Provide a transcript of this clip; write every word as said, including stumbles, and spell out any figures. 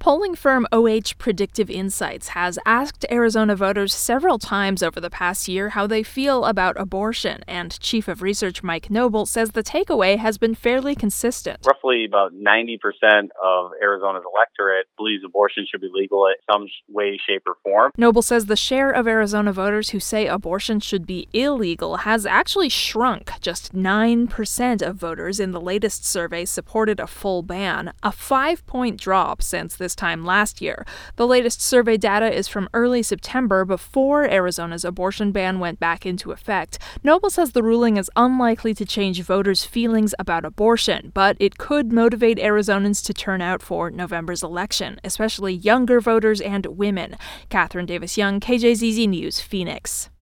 Polling firm O H Predictive Insights has asked Arizona voters several times over the past year how they feel about abortion, and Chief of Research Mike Noble says the takeaway has been fairly consistent. Roughly about ninety percent of Arizona's electorate believes abortion should be legal in some way, shape, or form. Noble says the share of Arizona voters who say abortion should be illegal has actually shrunk. Just nine percent of voters in the latest survey supported a full ban, a five-point drop since this time last year. The latest survey data is from early September, before Arizona's abortion ban went back into effect. Noble says the ruling is unlikely to change voters' feelings about abortion, but it could motivate Arizonans to turn out for November's election, especially younger voters and women. Catherine Davis Young, K J Z Z News, Phoenix.